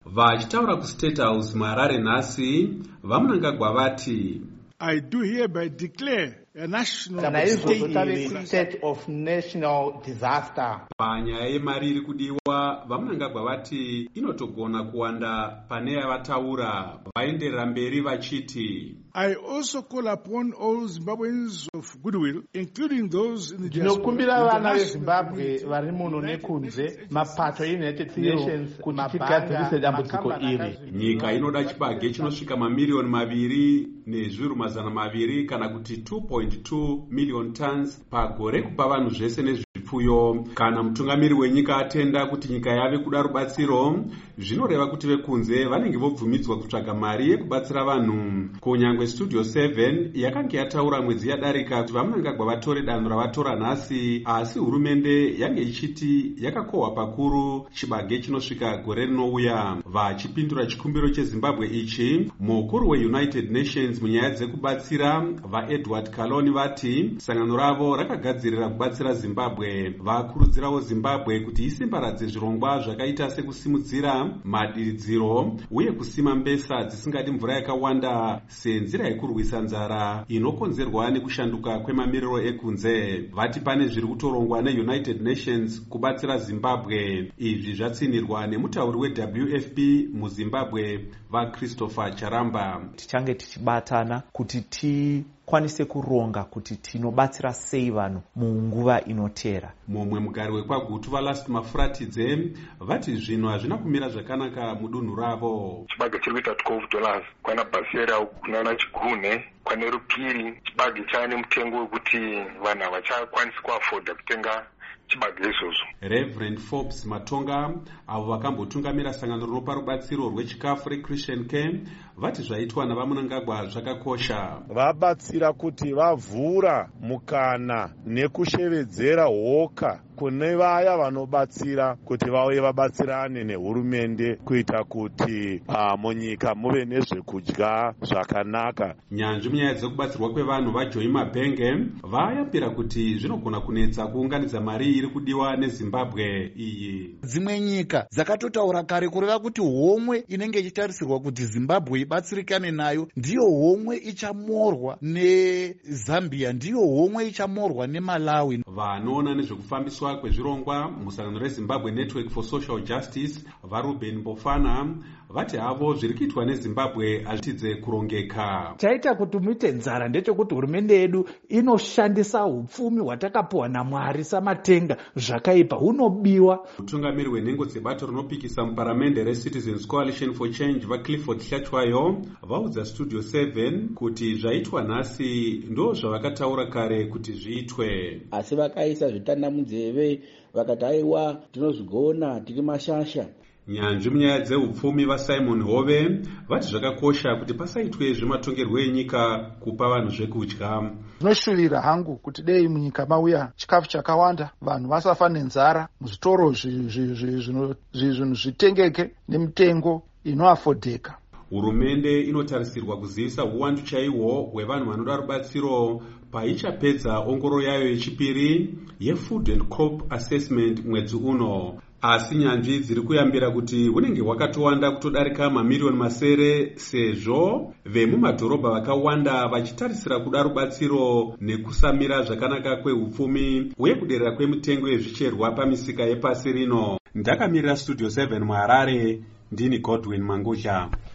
Vachitaura kuState House muHarare nhasi, vaMnangagwa vati I do hereby declare a national state of national disaster. Panyaya yemari iri kudiwa, vaMnangagwa vati inotogona kuwanda pane yavataura, vaenderera mberi vachiti I also call upon all Zimbabweans of goodwill, including those in the Ndinokumbira vana veZimbabwe vari muno nekunze, mapato eUnited Nations kuti tigadzirise dambudziko iri. Nyika inoda chibage chinosvika mamiliyoni 2,200,000 kana kuti 2.2 million tons pagore kupa vanhu zvese nezvipfuyo. Kana mutungamiri wenyika atenda kuti nyika yave kuda rubatsiro, zvinoreva kuti vekunze vanenge vobvumidzwa kutsvaga mari yekubatsira vanhu. Kunyangwe Studio 7 yakanga yataura mwedzi yadarika kuti vaMnangagwa vatore danho ravatora nhasi, asi hurumende yange ichiti yakakohwa pakuru chibage chinosvika gore rinouya. Vachipindura chikumbiro cheZimbabwe ichi, mukuru weUnited Nations munyaya dzekubatsira vaEdward Kaloni vati sangano ravo rakagadzirira kubatsira Zimbabwe. Vakurudzirawo Zimbabwe kuti isimbaradze zvirongwa zvakaita sekusimudzira madiridziro uye kusima mbesa dzisingadi mvura yakawanda senzira yekurwisa nzara inokonzerwa nekushanduka kwemamiriro ekunze. Vati pane zviri kutorongwa neUnited Nations kubatsira Zimbabwe. Izvi zvatsinirwa nemutauri weWFP muZimbabwe vaChristopher Charamba. Tichange tichibatana kuti tikwanise kuronga kuti tinobatsira sei vanhu munguva inotera. Mumwe mugari wekwaGutu vaLast Mafuratidze vati zvinhu hazvina kumira zvakanaka mudunhu ravo. Chibage chiri kuita $12 kwana Basera kunaona Chigune kwane Rupiri. Chibage chane mutengo wekuti vanhu havachakwanisi kuafoda kutenga chibage izvozvo. Reverend Forbes Matonga avo vakambotungamira sangano rinopa rubatsiro rwechikafu reChristian Care vati zvaitwa navaMnangagwa zvakakosha. Vabatsira kuti vavhura mukana nekushevedzera hoka kune vaya vanobatsira kuti vauye vabatsirane nehurumende kuita kuti munyika muve nezvekudya zvakanaka. Nyanzvi munyaya dzekubatsirwa kwevanhu vaJoy Mabhenge vayambira kuti zvinogona kunetsa kuunganidza mari iri kudiwa neZimbabwe iyi. Dzimwe nyika dzakatotaura kare kureva kuti homwe inenge ichitarisirwa kuti Zimbabwe ibatsirikane nayo ndiyo homwe ichamorwa neZambia, ndiyo homwe ichamorwa neMalawi. Vanoona nezvekufambiswa kwezvirongwa musangano reZimbabwe Network for Social Justice vaRuben Mbofana vati havo zviri kuitwa neZimbabwe hazvitidze kurongeka. Chaita kuti muite nzara ndechekuti hurumende yedu inoshandisa hupfumi hwatakapuwa naMwari samatenga zvakaipa, hunobiwa. Mutungamiri wenhengo dzebato rinopikisa muparamende reCitizens Coalition for Change vaClifford Hlachwayo vaudza Studio 7 kuti zvaitwa nhasi ndo zvavakataura kare kuti zviitwe. Asi vakaisa zvitanda munzeve vakati aiwa tinozvigona tiri mashasha. Nyanzvi munyaya dzeupfumi vaSimon Hove vati zvakakosha kuti pasaitwe zvematongerwo enyika kupa vanhu zvekudya. Zvinoshuvira hangu kuti dei munyika mauya chikafu chakawanda, vanhu vasafa nenzara, muzvitoro zvinhu zvitengeke nemutengo inoafodheka. Hurumende inotarisirwa kuzivisa uwandu chaihwo hwevanhu vanoda rubatsiro paichapedza ongoro yayo yechipiri yeFood and Crop Assessment mwedzi uno. Asi nyanzvi dziri kuyambira kuti hunenge hwakatowanda kutodarika mamiliyoni masere sezvo vemumadhorobha vakawanda vachitarisira kuda rubatsiro nekusamira zvakanaka kwehupfumi uye kuderera kwemitengo yezvicherwa pamisika yepasi rino. Ndakamirira Studio 7 muHarare, ndini Godwin Mangusha.